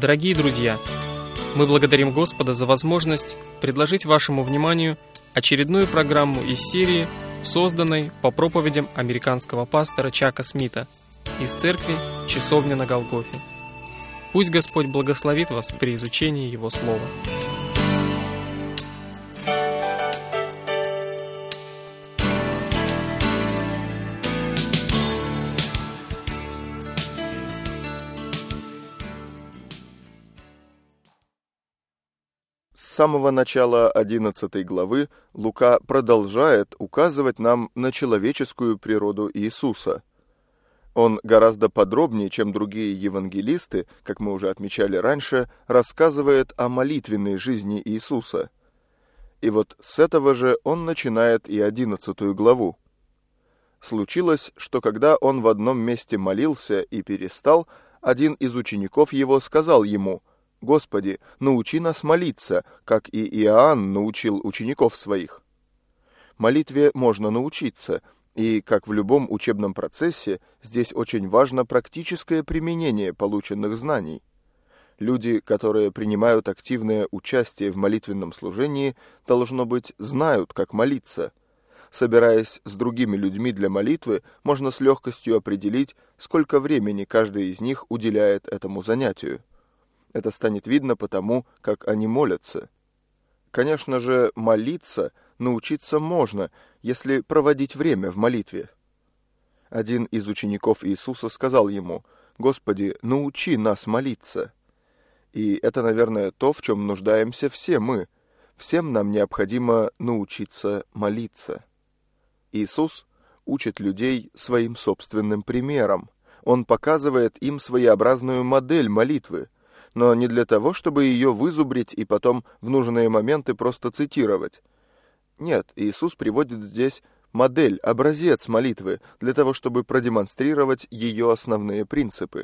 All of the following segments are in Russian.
Дорогие друзья, мы благодарим Господа за возможность предложить вашему вниманию очередную программу из серии, созданной по проповедям американского пастора Чака Смита из церкви «Часовня на Голгофе». Пусть Господь благословит вас при изучении Его Слова. С самого начала 11 главы Лука продолжает указывать нам на человеческую природу Иисуса. Он гораздо подробнее, чем другие евангелисты, как мы уже отмечали раньше, рассказывает о молитвенной жизни Иисуса. И вот с этого же он начинает и 11 главу. Случилось, что когда он в одном месте молился и перестал, один из учеников его сказал ему: «Господи, научи нас молиться, как и Иоанн научил учеников своих». Молитве можно научиться, и, как в любом учебном процессе, здесь очень важно практическое применение полученных знаний. Люди, которые принимают активное участие в молитвенном служении, должно быть, знают, как молиться. Собираясь с другими людьми для молитвы, можно с легкостью определить, сколько времени каждый из них уделяет этому занятию. Это станет видно потому, как они молятся. Конечно же, молиться научиться можно, если проводить время в молитве. Один из учеников Иисуса сказал ему: «Господи, научи нас молиться». И это, наверное, то, в чем нуждаемся все мы. Всем нам необходимо научиться молиться. Иисус учит людей своим собственным примером. Он показывает им своеобразную модель молитвы, но не для того, чтобы ее вызубрить и потом в нужные моменты просто цитировать. Нет, Иисус приводит здесь модель, образец молитвы, для того, чтобы продемонстрировать ее основные принципы.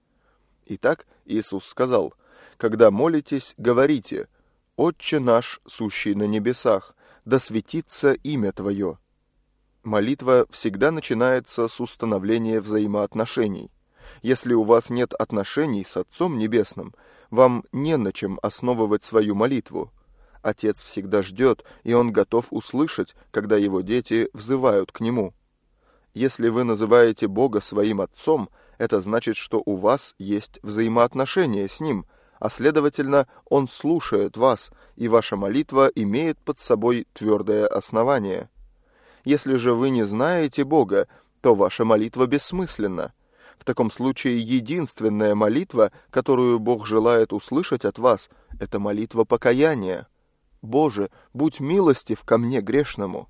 Итак, Иисус сказал: «Когда молитесь, говорите: Отче наш, сущий на небесах, да светится имя Твое». Молитва всегда начинается с установления взаимоотношений. Если у вас нет отношений с Отцом Небесным, вам не на чем основывать свою молитву. Отец всегда ждет, и Он готов услышать, когда Его дети взывают к Нему. Если вы называете Бога своим Отцом, это значит, что у вас есть взаимоотношения с Ним, а следовательно, Он слушает вас, и ваша молитва имеет под собой твердое основание. Если же вы не знаете Бога, то ваша молитва бессмысленна. В таком случае единственная молитва, которую Бог желает услышать от вас, это молитва покаяния. «Боже, будь милостив ко мне, грешному».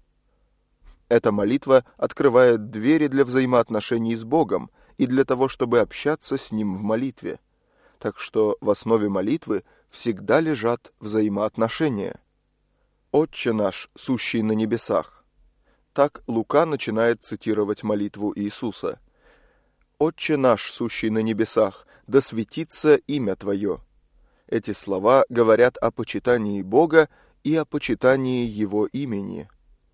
Эта молитва открывает двери для взаимоотношений с Богом и для того, чтобы общаться с Ним в молитве. Так что в основе молитвы всегда лежат взаимоотношения. «Отче наш, сущий на небесах». Так Лука начинает цитировать молитву Иисуса. «Отче наш, сущий на небесах, да светится имя Твое». Эти слова говорят о почитании Бога и о почитании Его имени.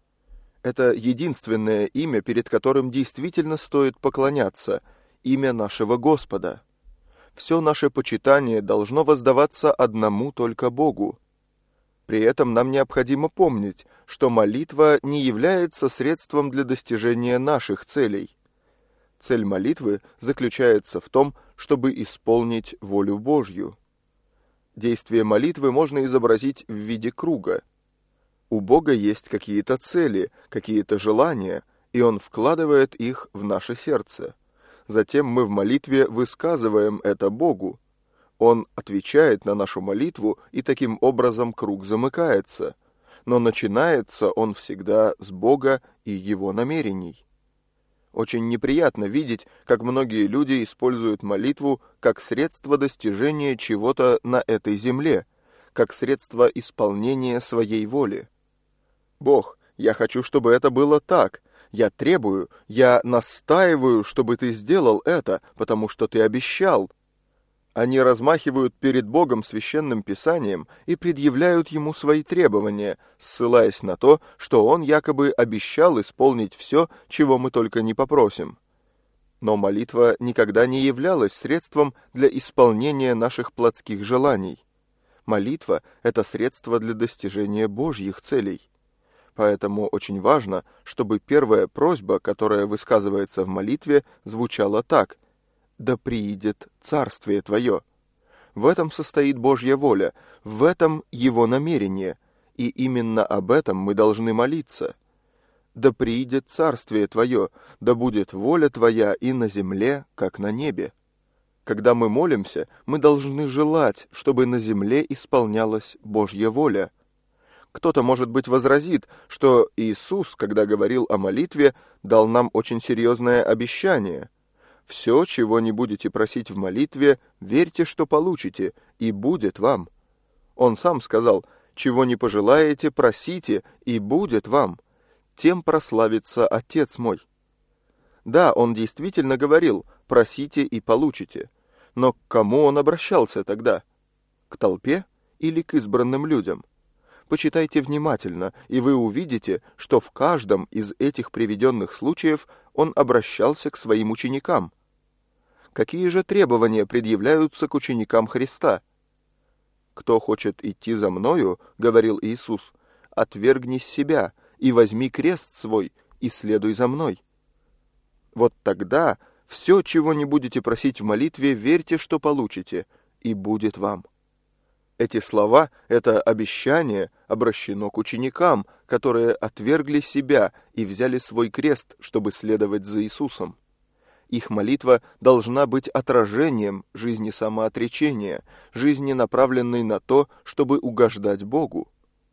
Это единственное имя, перед которым действительно стоит поклоняться, имя нашего Господа. Все наше почитание должно воздаваться одному только Богу. При этом нам необходимо помнить, что молитва не является средством для достижения наших целей. Цель молитвы заключается в том, чтобы исполнить волю Божью. Действие молитвы можно изобразить в виде круга. У Бога есть какие-то цели, какие-то желания, и Он вкладывает их в наше сердце. Затем мы в молитве высказываем это Богу. Он отвечает на нашу молитву, и таким образом круг замыкается. Но начинается он всегда с Бога и Его намерений. Очень неприятно видеть, как многие люди используют молитву как средство достижения чего-то на этой земле, как средство исполнения своей воли. «Бог, я хочу, чтобы это было так. Я требую, я настаиваю, чтобы ты сделал это, потому что ты обещал». Они размахивают перед Богом священным писанием и предъявляют Ему свои требования, ссылаясь на то, что Он якобы обещал исполнить все, чего мы только не попросим. Но молитва никогда не являлась средством для исполнения наших плотских желаний. Молитва – это средство для достижения Божьих целей. Поэтому очень важно, чтобы первая просьба, которая высказывается в молитве, звучала так: «Да приидет Царствие Твое». В этом состоит Божья воля, в этом Его намерение, и именно об этом мы должны молиться. «Да приидет Царствие Твое, да будет воля Твоя и на земле, как на небе». Когда мы молимся, мы должны желать, чтобы на земле исполнялась Божья воля. Кто-то, может быть, возразит, что Иисус, когда говорил о молитве, дал нам очень серьезное обещание. «Все, чего не будете просить в молитве, верьте, что получите, и будет вам». Он сам сказал: «Чего не пожелаете, просите, и будет вам. Тем прославится Отец мой». Да, он действительно говорил: «Просите и получите». Но к кому он обращался тогда? К толпе или к избранным людям? Почитайте внимательно, и вы увидите, что в каждом из этих приведенных случаев он обращался к своим ученикам. Какие же требования предъявляются к ученикам Христа? «Кто хочет идти за Мною, — говорил Иисус, — отвергни себя и возьми крест свой, и следуй за Мной». Вот тогда все, чего не будете просить в молитве, верьте, что получите, и будет вам. Эти слова, это обещание, обращено к ученикам, которые отвергли себя и взяли свой крест, чтобы следовать за Иисусом. Их молитва должна быть отражением жизни самоотречения, жизни, направленной на то, чтобы угождать Богу.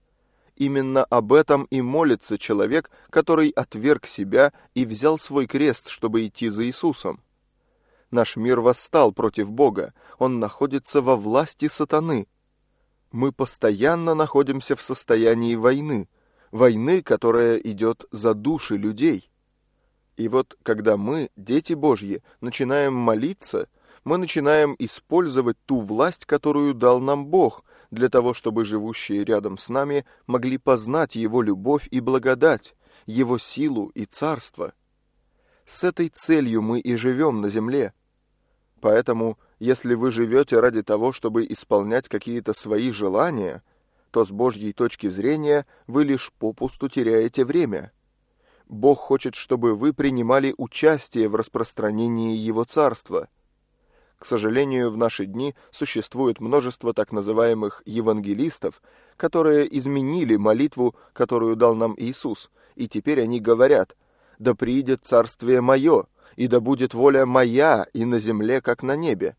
Именно об этом и молится человек, который отверг себя и взял свой крест, чтобы идти за Иисусом. Наш мир восстал против Бога, он находится во власти сатаны. Мы постоянно находимся в состоянии войны, которая идет за души людей. И вот когда мы, дети Божьи, начинаем молиться, мы начинаем использовать ту власть, которую дал нам Бог, для того, чтобы живущие рядом с нами могли познать Его любовь и благодать, Его силу и царство. С этой целью мы и живем на земле. Поэтому, если вы живете ради того, чтобы исполнять какие-то свои желания, то с Божьей точки зрения вы лишь попусту теряете время. Бог хочет, чтобы вы принимали участие в распространении Его царства. К сожалению, в наши дни существует множество так называемых евангелистов, которые изменили молитву, которую дал нам Иисус, и теперь они говорят: «Да приидет Царствие Мое, и да будет воля Моя и на земле, как на небе».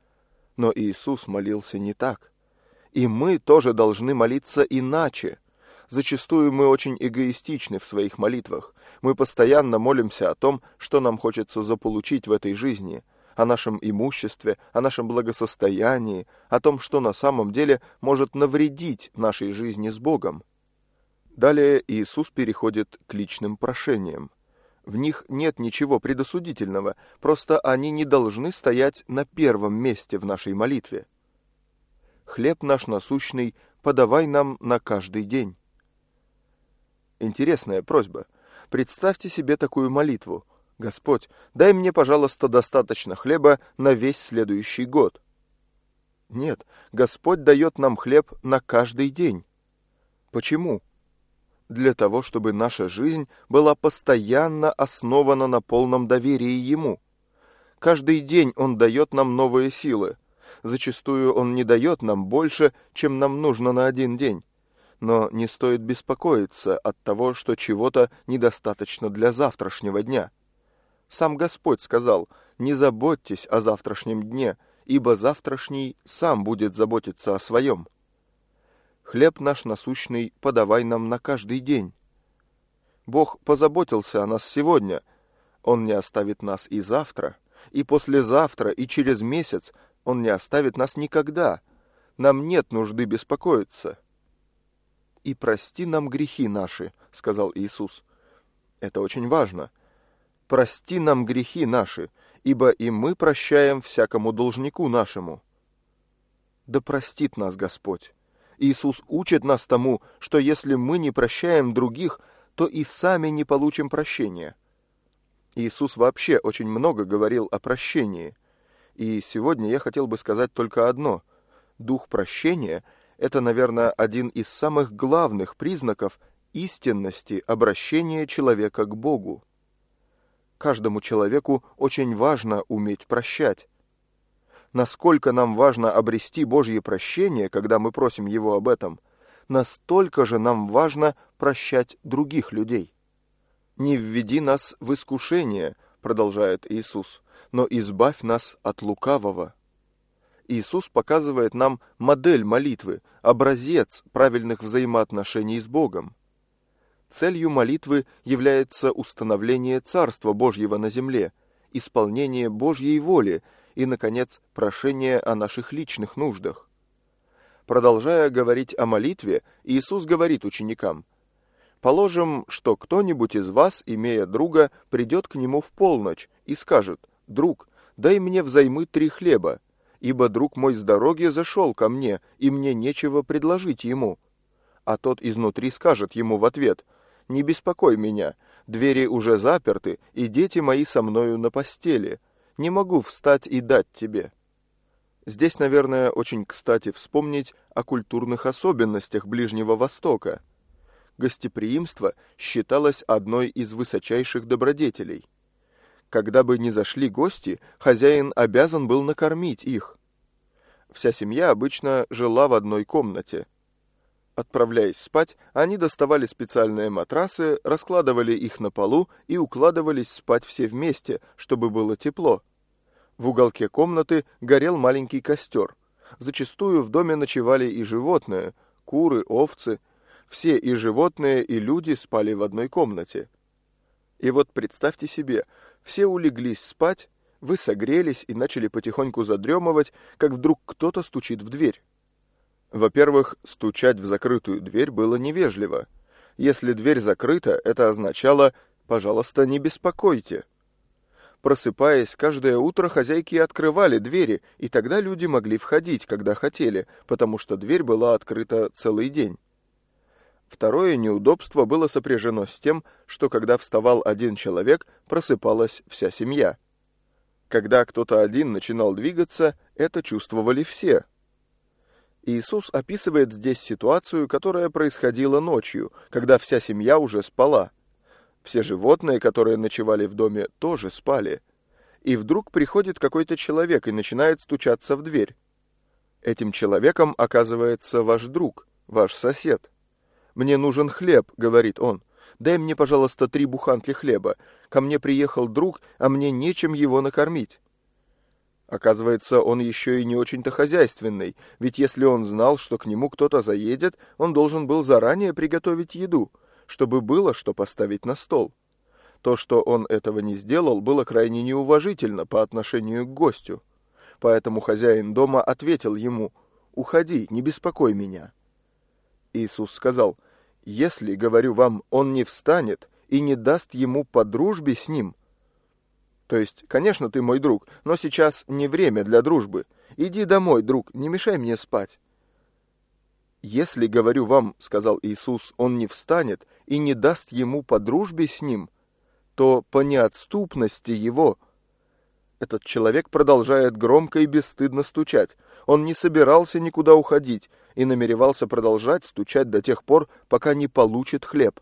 Но Иисус молился не так. И мы тоже должны молиться иначе. Зачастую мы очень эгоистичны в своих молитвах. Мы постоянно молимся о том, что нам хочется заполучить в этой жизни, о нашем имуществе, о нашем благосостоянии, о том, что на самом деле может навредить нашей жизни с Богом. Далее Иисус переходит к личным прошениям. В них нет ничего предосудительного, просто они не должны стоять на первом месте в нашей молитве. «Хлеб наш насущный подавай нам на каждый день». Интересная просьба. Представьте себе такую молитву: «Господь, дай мне, пожалуйста, достаточно хлеба на весь следующий год». Нет, Господь дает нам хлеб на каждый день. Почему? Для того, чтобы наша жизнь была постоянно основана на полном доверии Ему. Каждый день Он дает нам новые силы. Зачастую Он не дает нам больше, чем нам нужно на один день. Но не стоит беспокоиться от того, что чего-то недостаточно для завтрашнего дня. Сам Господь сказал: «Не заботьтесь о завтрашнем дне, ибо завтрашний сам будет заботиться о своем». «Хлеб наш насущный подавай нам на каждый день». Бог позаботился о нас сегодня. Он не оставит нас и завтра, и послезавтра, и через месяц. Он не оставит нас никогда. Нам нет нужды беспокоиться. «И прости нам грехи наши», — сказал Иисус. Это очень важно. «Прости нам грехи наши, ибо и мы прощаем всякому должнику нашему». Да простит нас Господь. Иисус учит нас тому, что если мы не прощаем других, то и сами не получим прощения. Иисус вообще очень много говорил о прощении. И сегодня я хотел бы сказать только одно. Дух прощения – это, наверное, один из самых главных признаков истинности обращения человека к Богу. Каждому человеку очень важно уметь прощать. Насколько нам важно обрести Божье прощение, когда мы просим Его об этом, настолько же нам важно прощать других людей. «Не введи нас в искушение», — продолжает Иисус, «но избавь нас от лукавого». Иисус показывает нам модель молитвы, образец правильных взаимоотношений с Богом. Целью молитвы является установление Царства Божьего на земле, исполнение Божьей воли и, наконец, прошение о наших личных нуждах. Продолжая говорить о молитве, Иисус говорит ученикам: «Положим, что кто-нибудь из вас, имея друга, придет к нему в полночь и скажет: „Друг, дай мне взаймы 3 хлеба, ибо друг мой с дороги зашел ко мне, и мне нечего предложить ему“. А тот изнутри скажет ему в ответ: „Не беспокой меня, двери уже заперты, и дети мои со мною на постели. Не могу встать и дать тебе“». Здесь, наверное, очень кстати вспомнить о культурных особенностях Ближнего Востока. Гостеприимство считалось одной из высочайших добродетелей. Когда бы ни зашли гости, хозяин обязан был накормить их. Вся семья обычно жила в одной комнате. Отправляясь спать, они доставали специальные матрасы, раскладывали их на полу и укладывались спать все вместе, чтобы было тепло. В уголке комнаты горел маленький костер. Зачастую в доме ночевали и животные, куры, овцы. Все, и животные, и люди, спали в одной комнате. И вот представьте себе, все улеглись спать, вы согрелись и начали потихоньку задремывать, как вдруг кто-то стучит в дверь. Во-первых, стучать в закрытую дверь было невежливо. Если дверь закрыта, это означало «пожалуйста, не беспокойте». Просыпаясь, каждое утро хозяйки открывали двери, и тогда люди могли входить, когда хотели, потому что дверь была открыта целый день. Второе неудобство было сопряжено с тем, что когда вставал один человек, просыпалась вся семья. Когда кто-то один начинал двигаться, это чувствовали все. Иисус описывает здесь ситуацию, которая происходила ночью, когда вся семья уже спала. Все животные, которые ночевали в доме, тоже спали. И вдруг приходит какой-то человек и начинает стучаться в дверь. Этим человеком оказывается ваш друг, ваш сосед. «Мне нужен хлеб», — говорит он. «Дай мне, пожалуйста, 3 буханки хлеба. Ко мне приехал друг, а мне нечем его накормить». Оказывается, он еще и не очень-то хозяйственный, ведь если он знал, что к нему кто-то заедет, он должен был заранее приготовить еду, чтобы было что поставить на стол. То, что он этого не сделал, было крайне неуважительно по отношению к гостю. Поэтому хозяин дома ответил ему: «Уходи, не беспокой меня». Иисус сказал: «Если, говорю вам, он не встанет и не даст ему по дружбе с ним». То есть, конечно, ты мой друг, но сейчас не время для дружбы. Иди домой, друг, не мешай мне спать. «Если, говорю вам, — сказал Иисус, — он не встанет и не даст ему по дружбе с ним, то по неотступности его». Этот человек продолжает громко и бесстыдно стучать. Он не собирался никуда уходить и намеревался продолжать стучать до тех пор, пока не получит хлеб.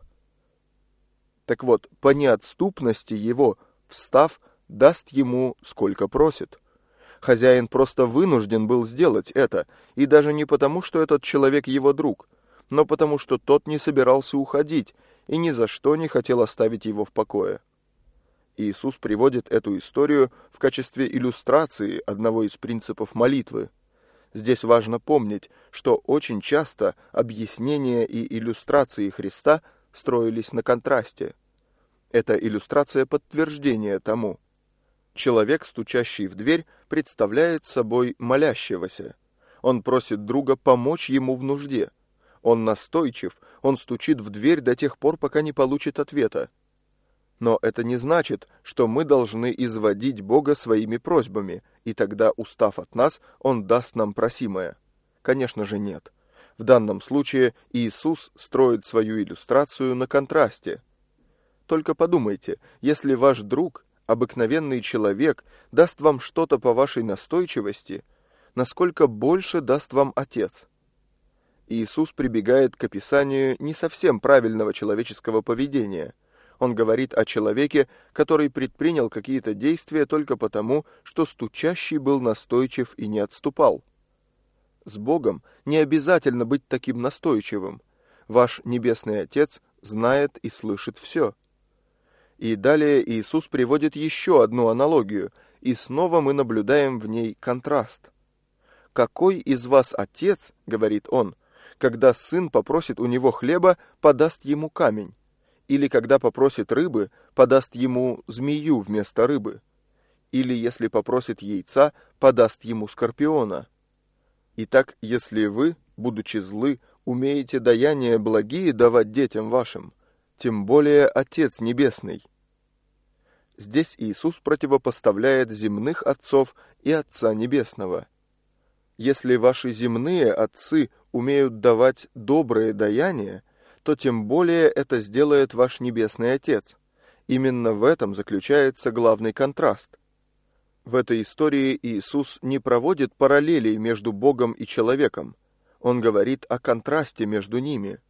Так вот, по неотступности его, встав, даст ему, сколько просит. Хозяин просто вынужден был сделать это, и даже не потому, что этот человек его друг, но потому, что тот не собирался уходить и ни за что не хотел оставить его в покое. Иисус приводит эту историю в качестве иллюстрации одного из принципов молитвы. Здесь важно помнить, что очень часто объяснения и иллюстрации Христа строились на контрасте. Это иллюстрация подтверждения тому. Человек, стучащий в дверь, представляет собой молящегося. Он просит друга помочь ему в нужде. Он настойчив, он стучит в дверь до тех пор, пока не получит ответа. Но это не значит, что мы должны изводить Бога своими просьбами, и тогда, устав от нас, Он даст нам просимое. Конечно же, нет. В данном случае Иисус строит свою иллюстрацию на контрасте. Только подумайте, если ваш друг, обыкновенный человек, даст вам что-то по вашей настойчивости, насколько больше даст вам Отец? Иисус прибегает к описанию не совсем правильного человеческого поведения. Он говорит о человеке, который предпринял какие-то действия только потому, что стучащий был настойчив и не отступал. С Богом не обязательно быть таким настойчивым. Ваш Небесный Отец знает и слышит все. И далее Иисус приводит еще одну аналогию, и снова мы наблюдаем в ней контраст. «Какой из вас отец, — говорит он, — когда сын попросит у него хлеба, подаст ему камень? Или когда попросит рыбы, подаст ему змею вместо рыбы? Или если попросит яйца, подаст ему скорпиона? Итак, если вы, будучи злы, умеете даяния благие давать детям вашим, тем более Отец Небесный». Здесь Иисус противопоставляет земных отцов и Отца Небесного. Если ваши земные отцы умеют давать добрые даяния, то тем более это сделает ваш Небесный Отец. Именно в этом заключается главный контраст. В этой истории Иисус не проводит параллелей между Богом и человеком. Он говорит о контрасте между ними.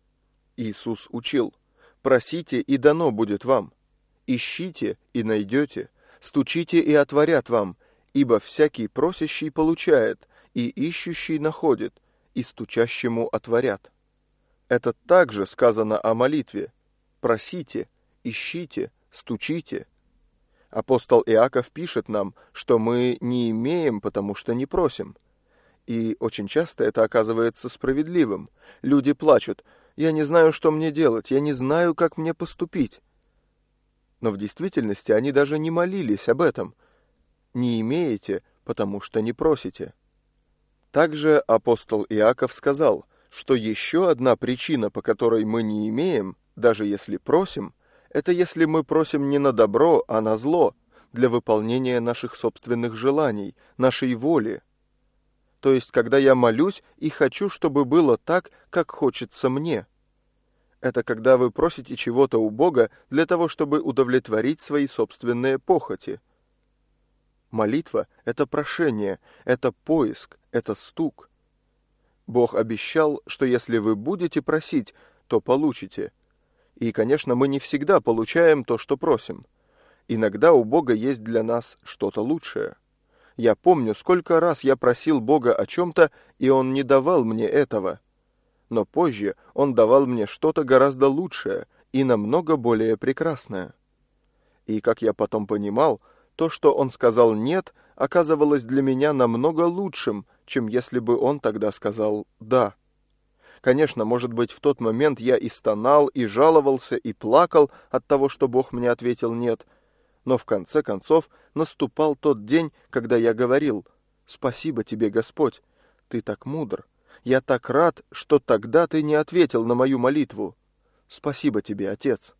Иисус учил: «Просите, и дано будет вам. Ищите, и найдете. Стучите, и отворят вам. Ибо всякий просящий получает, и ищущий находит, и стучащему отворят». Это также сказано о молитве. Просите, ищите, стучите. Апостол Иаков пишет нам, что мы не имеем, потому что не просим. И очень часто это оказывается справедливым. Люди плачут: «Я не знаю, что мне делать, я не знаю, как мне поступить». Но в действительности они даже не молились об этом. Не имеете, потому что не просите. Также апостол Иаков сказал, что еще одна причина, по которой мы не имеем, даже если просим, это если мы просим не на добро, а на зло, для выполнения наших собственных желаний, нашей воли. То есть, когда я молюсь и хочу, чтобы было так, как хочется мне. Это когда вы просите чего-то у Бога для того, чтобы удовлетворить свои собственные похоти. Молитва — это прошение, это поиск, это стук. Бог обещал, что если вы будете просить, то получите. И, конечно, мы не всегда получаем то, что просим. Иногда у Бога есть для нас что-то лучшее. Я помню, сколько раз я просил Бога о чем-то, и Он не давал мне этого. Но позже Он давал мне что-то гораздо лучшее и намного более прекрасное. И, как я потом понимал, то, что Он сказал «нет», оказывалось для меня намного лучшим, чем если бы Он тогда сказал «да». Конечно, может быть, в тот момент я и стонал, и жаловался, и плакал от того, что Бог мне ответил «нет». Но в конце концов наступал тот день, когда я говорил: «Спасибо тебе, Господь, ты так мудр. Я так рад, что тогда ты не ответил на мою молитву. Спасибо тебе, Отец».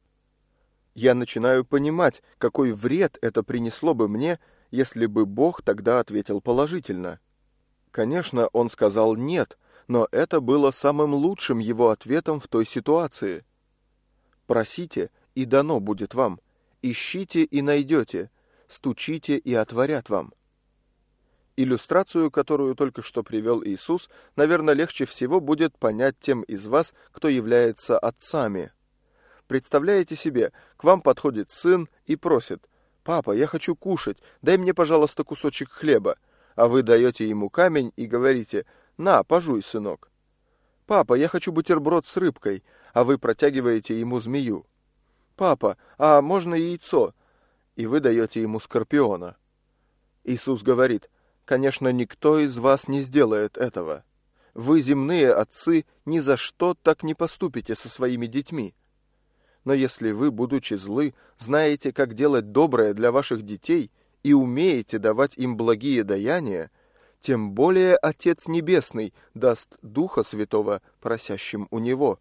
Я начинаю понимать, какой вред это принесло бы мне, если бы Бог тогда ответил положительно. Конечно, Он сказал «нет», но это было самым лучшим Его ответом в той ситуации. «Просите, и дано будет вам. Ищите, и найдете. Стучите, и отворят вам». Иллюстрацию, которую только что привел Иисус, наверное, легче всего будет понять тем из вас, кто является отцами. Представляете себе, к вам подходит сын и просит: «Папа, я хочу кушать, дай мне, пожалуйста, кусочек хлеба». А вы даете ему камень и говорите: «На, пожуй, сынок». «Папа, я хочу бутерброд с рыбкой», а вы протягиваете ему змею. «Папа, а можно яйцо?» И вы даете ему скорпиона. Иисус говорит: «Конечно, никто из вас не сделает этого. Вы, земные отцы, ни за что так не поступите со своими детьми. Но если вы, будучи злы, знаете, как делать доброе для ваших детей и умеете давать им благие даяния, тем более Отец Небесный даст Духа Святого просящим у Него».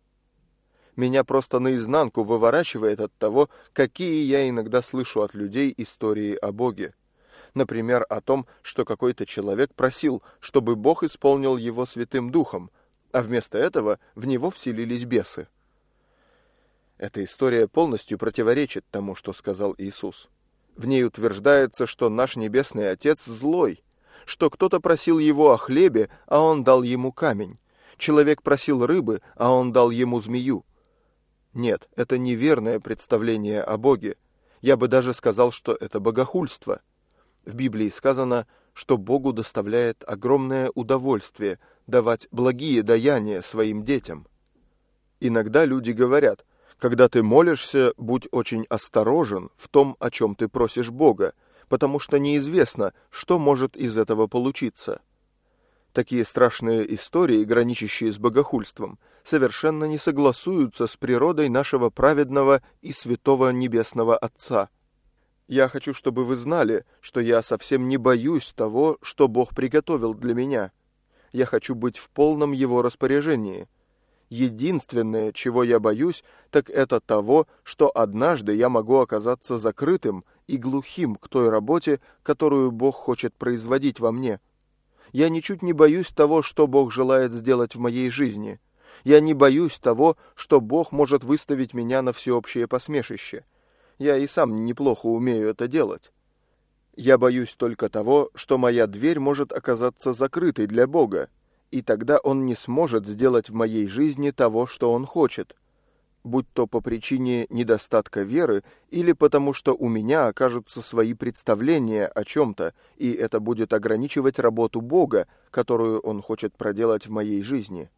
Меня просто наизнанку выворачивает от того, какие я иногда слышу от людей истории о Боге. Например, о том, что какой-то человек просил, чтобы Бог исполнил его Святым Духом, а вместо этого в него вселились бесы. Эта история полностью противоречит тому, что сказал Иисус. В ней утверждается, что наш Небесный Отец злой, что кто-то просил его о хлебе, а он дал ему камень. Человек просил рыбы, а он дал ему змею. Нет, это неверное представление о Боге. Я бы даже сказал, что это богохульство. В Библии сказано, что Богу доставляет огромное удовольствие давать благие даяния своим детям. Иногда люди говорят: когда ты молишься, будь очень осторожен в том, о чем ты просишь Бога, потому что неизвестно, что может из этого получиться. Такие страшные истории, граничащие с богохульством, совершенно не согласуются с природой нашего праведного и святого Небесного Отца. Я хочу, чтобы вы знали, что я совсем не боюсь того, что Бог приготовил для меня. Я хочу быть в полном Его распоряжении. Единственное, чего я боюсь, так это того, что однажды я могу оказаться закрытым и глухим к той работе, которую Бог хочет производить во мне. Я ничуть не боюсь того, что Бог желает сделать в моей жизни. Я не боюсь того, что Бог может выставить меня на всеобщее посмешище. Я и сам неплохо умею это делать. Я боюсь только того, что моя дверь может оказаться закрытой для Бога, и тогда Он не сможет сделать в моей жизни того, что Он хочет, будь то по причине недостатка веры или потому, что у меня окажутся свои представления о чем-то, и это будет ограничивать работу Бога, которую Он хочет проделать в моей жизни.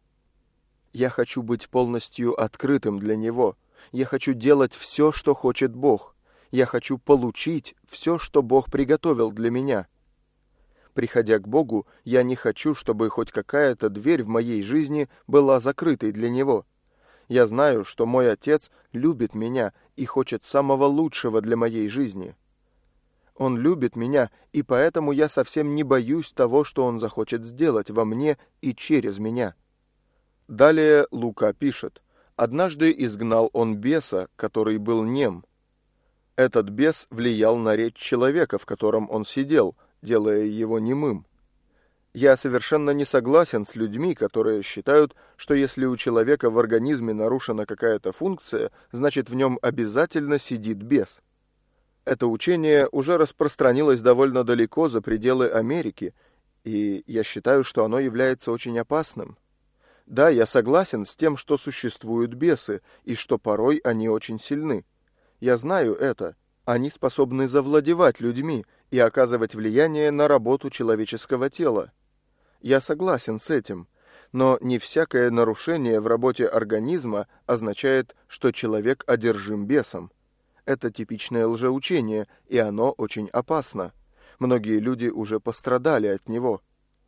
Я хочу быть полностью открытым для Него. Я хочу делать все, что хочет Бог. Я хочу получить все, что Бог приготовил для меня. Приходя к Богу, я не хочу, чтобы хоть какая-то дверь в моей жизни была закрытой для Него. Я знаю, что мой Отец любит меня и хочет самого лучшего для моей жизни. Он любит меня, и поэтому я совсем не боюсь того, что Он захочет сделать во мне и через меня. Далее Лука пишет: «Однажды изгнал он беса, который был нем. Этот бес влиял на речь человека, в котором он сидел, делая его немым. Я совершенно не согласен с людьми, которые считают, что если у человека в организме нарушена какая-то функция, значит в нем обязательно сидит бес. Это учение уже распространилось довольно далеко за пределы Америки, и я считаю, что оно является очень опасным. Да, я согласен с тем, что существуют бесы, и что порой они очень сильны. Я знаю это. Они способны завладевать людьми и оказывать влияние на работу человеческого тела. Я согласен с этим, но не всякое нарушение в работе организма означает, что человек одержим бесом. Это типичное лжеучение, и оно очень опасно. Многие люди уже пострадали от него.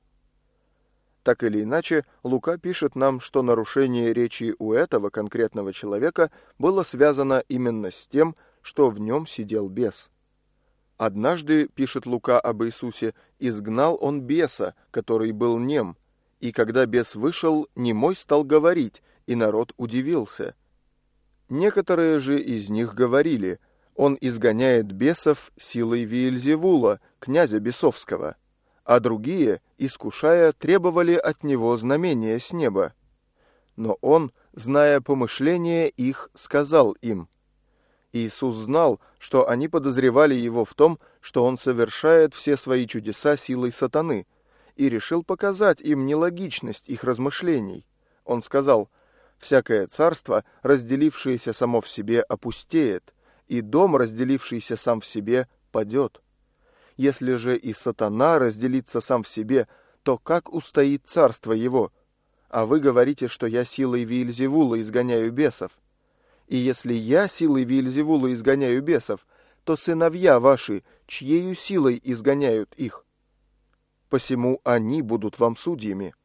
Так или иначе, Лука пишет нам, что нарушение речи у этого конкретного человека было связано именно с тем, что в нем сидел бес. Однажды, пишет Лука об Иисусе, изгнал он беса, который был нем, и когда бес вышел, немой стал говорить, и народ удивился. Некоторые же из них говорили: он изгоняет бесов силой Виельзевула, князя бесовского, а другие, искушая, требовали от него знамения с неба. Но он, зная помышления их, сказал им. Иисус знал, что они подозревали его в том, что он совершает все свои чудеса силой сатаны, и решил показать им нелогичность их размышлений. Он сказал: «Всякое царство, разделившееся само в себе, опустеет, и дом, разделившийся сам в себе, падет. Если же и сатана разделится сам в себе, то как устоит царство его? А вы говорите, что я силой Виельзевула изгоняю бесов. И если я силой Виельзевула изгоняю бесов, то сыновья ваши, чьею силой изгоняют их? Посему они будут вам судьями».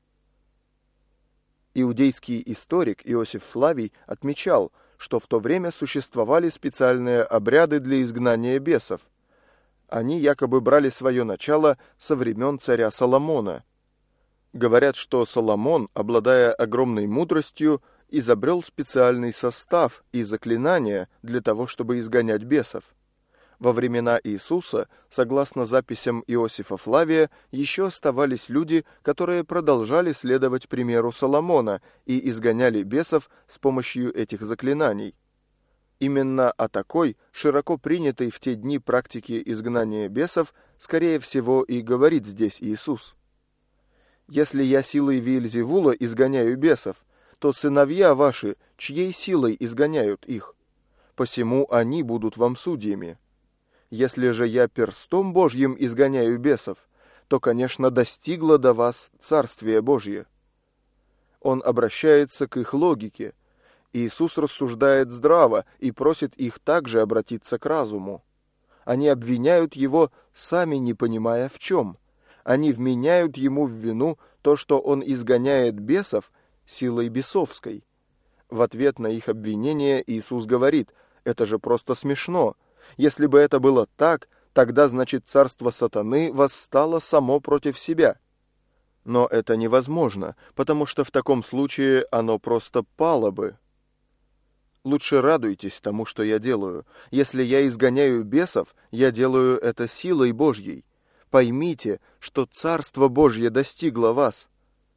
Иудейский историк Иосиф Флавий отмечал, что в то время существовали специальные обряды для изгнания бесов. Они якобы брали свое начало со времен царя Соломона. Говорят, что Соломон, обладая огромной мудростью, изобрел специальный состав и заклинания для того, чтобы изгонять бесов. Во времена Иисуса, согласно записям Иосифа Флавия, еще оставались люди, которые продолжали следовать примеру Соломона и изгоняли бесов с помощью этих заклинаний. Именно о такой, широко принятой в те дни практике изгнания бесов, скорее всего, и говорит здесь Иисус. «Если я силой Виельзевула изгоняю бесов, то сыновья ваши, чьей силой изгоняют их? Посему они будут вам судьями. Если же я перстом Божьим изгоняю бесов, то, конечно, достигло до вас Царствие Божье». Он обращается к их логике. Иисус рассуждает здраво и просит их также обратиться к разуму. Они обвиняют его, сами не понимая в чем. Они вменяют ему в вину то, что он изгоняет бесов силой бесовской. В ответ на их обвинение Иисус говорит: «Это же просто смешно. Если бы это было так, тогда, значит, царство сатаны восстало само против себя». Но это невозможно, потому что в таком случае оно просто пало бы. Лучше радуйтесь тому, что я делаю. Если я изгоняю бесов, я делаю это силой Божьей. Поймите, что Царство Божье достигло вас.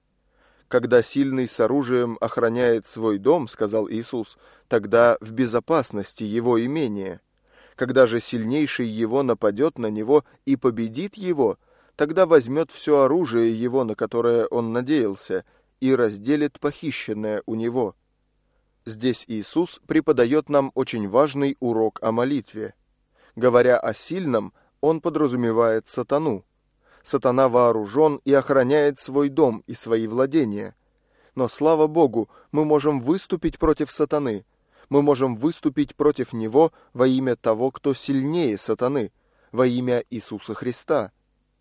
Когда сильный с оружием охраняет свой дом, сказал Иисус, тогда в безопасности его имение. Когда же сильнейший его нападет на него и победит его, тогда возьмет все оружие его, на которое он надеялся, и разделит похищенное у него. Здесь Иисус преподает нам очень важный урок о молитве. Говоря о сильном, он подразумевает сатану. Сатана вооружен и охраняет свой дом и свои владения. Но, слава Богу, мы можем выступить против сатаны. Мы можем выступить против него во имя того, кто сильнее сатаны, во имя Иисуса Христа.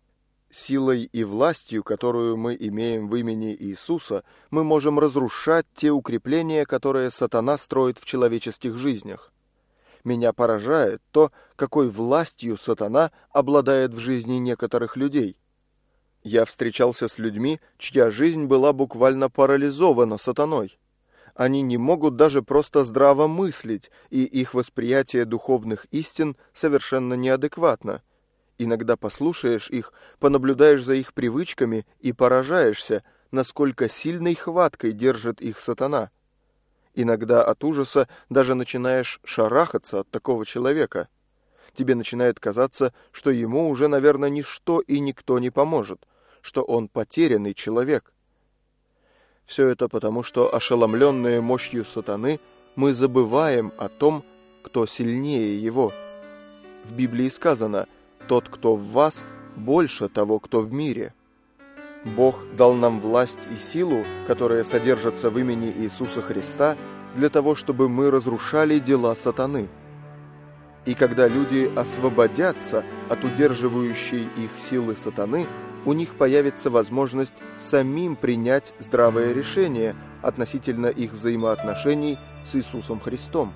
Силой и властью, которую мы имеем в имени Иисуса, мы можем разрушать те укрепления, которые сатана строит в человеческих жизнях. Меня поражает то, какой властью сатана обладает в жизни некоторых людей. Я встречался с людьми, чья жизнь была буквально парализована сатаной. Они не могут даже просто здраво мыслить, и их восприятие духовных истин совершенно неадекватно. Иногда послушаешь их, понаблюдаешь за их привычками и поражаешься, насколько сильной хваткой держит их сатана. Иногда от ужаса даже начинаешь шарахаться от такого человека. Тебе начинает казаться, что ему уже, наверное, ничто и никто не поможет, что он потерянный человек. Все это потому, что, ошеломленные мощью сатаны, мы забываем о том, кто сильнее его. В Библии сказано: «Тот, кто в вас, больше того, кто в мире». Бог дал нам власть и силу, которые содержатся в имени Иисуса Христа, для того, чтобы мы разрушали дела сатаны. И когда люди освободятся от удерживающей их силы сатаны, у них появится возможность самим принять здравое решение относительно их взаимоотношений с Иисусом Христом.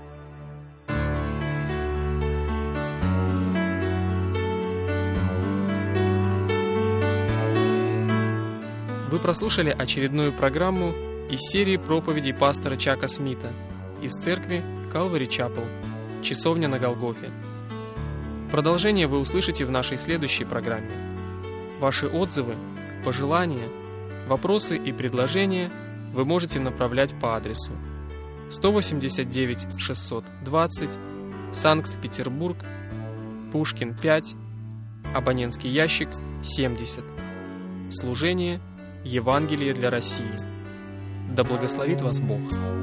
Вы прослушали очередную программу из серии проповедей пастора Чака Смита из церкви Calvary Chapel, Часовня на Голгофе. Продолжение вы услышите в нашей следующей программе. Ваши отзывы, пожелания, вопросы и предложения вы можете направлять по адресу 189 620, Санкт-Петербург, Пушкин 5, абонентский ящик 70. Служение Евангелие для России. Да благословит вас Бог!